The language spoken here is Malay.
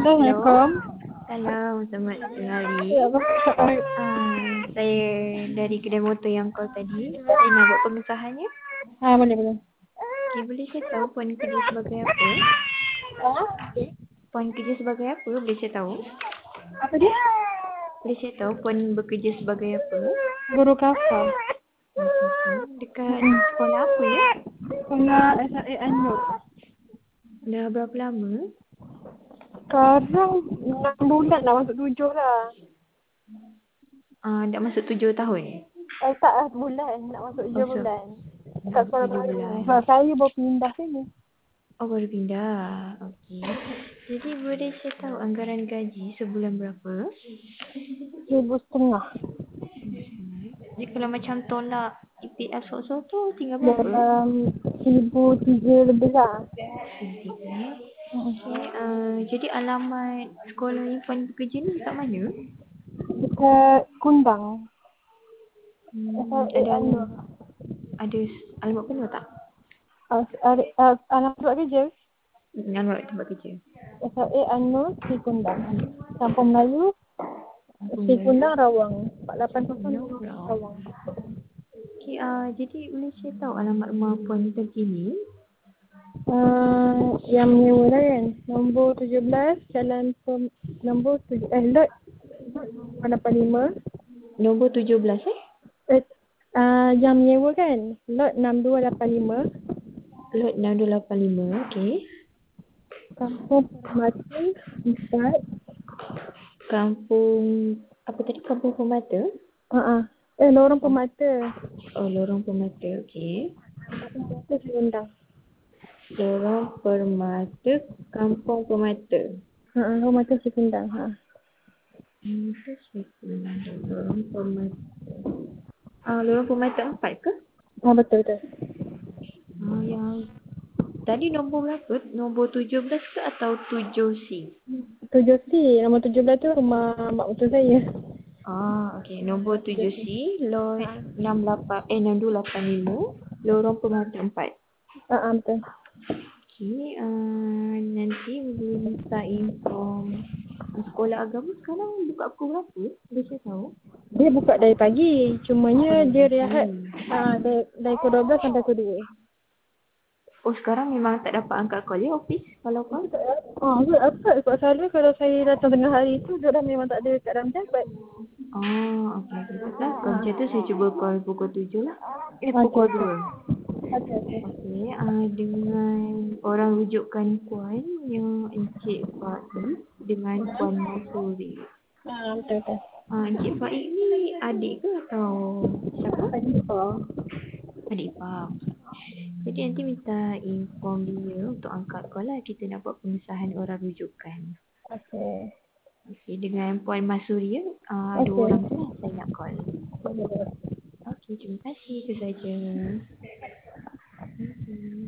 Hello. Assalamualaikum. Salam, selamat tengah hari. Ya, apa? Saya dari kedai motor yang call tadi. Saya nak buat pengesahannya. Boleh, boleh. Okay, boleh saya tahu poin kerja sebagai apa? Poin kerja sebagai apa? Boleh saya tahu? Apa dia? Boleh saya tahu poin bekerja sebagai apa? Guru kasar. Dekat sekolah apa ya? Sekolah SRA Anur. Dah berapa lama? Sekarang 6 bulan dah masuk 7 lah. Dah masuk 7 tahun. Tak lah, bulan. Nak masuk 7 Masuk bulan. Kat sekolah 7 baru. bulan. Sebab saya baru pindah sini. Oh, baru pindah. Okey. Jadi boleh saya tahu anggaran gaji sebulan berapa? 1,500. Jadi kalau macam tolak EPF so tu tinggal berapa? Dalam 1,300 lebih lah. Okey, jadi alamat sekolah yang paling bekerja ni kat mana? Dekat Kundang. SRA Ada Anur. ada alamat penuh tak? Alam tempat kerja. Alamat tempat kerja. SRA Anur, Sri Kundang. Kampung Melayu, Kampung Sri Melayu. Kundang, Rawang. Kundang, 480 Rawang. Rawang. Okey, jadi boleh saya tahu alamat rumah puan terkini? Yang menyewa lah kan. Nombor 17, nombor 7, lot 85. Nombor 17 Yang menyewa kan. Lot 6285. Lot 6285. Okey. Kampung Permata 4. Kampung apa tadi? Kampung Permata? Lorong Permata. Oh, Lorong Permata. Okey. Kampung Permata Sri Kundang. Lorong Permata, Kampung Permata. Lorong Permata Sri Kundang. Lorong Permata. Lorong Permata 4 ke? Betul betul. Yang tadi nombor berapa? Nombor 17 ke atau 7C? 7C. Nombor 17 tu rumah mak betul saya. Okey. Nombor 7C, lot 6285, Lorong Permata 4. Betul. Okey, nanti boleh minta inform sekolah agama sekarang buka pukul berapa? Boleh saya tahu? Dia buka dari pagi. Cumanya Dari dia pagi. rehat dari pukul 12 sampai pukul 2. Oh, sekarang memang tak dapat angkat call ya, office kalau call? Sebab selalu kalau saya datang tengah hari tu, dia memang tak ada kat dalam jabat. Okey. Taklah, kalau macam tu saya cuba call pukul 7 lah. Okey, Pukul okey. 2. Okey. Okey, dengan orang rujukan Puan yang Encik Faiz dengan Puan Masuri. Betul, betul. Encik Faiz ni adik ke atau siapa? Pagi apa? Adik ipar. Jadi nanti minta inform dia untuk angkat call lah. Kita nak buat pengesahan orang rujukan. Okey. Okey, dengan Puan Masuri ya. Dua Okey. orang tu lah saya nak call. Boleh. Okey, terima kasih. Itu saja.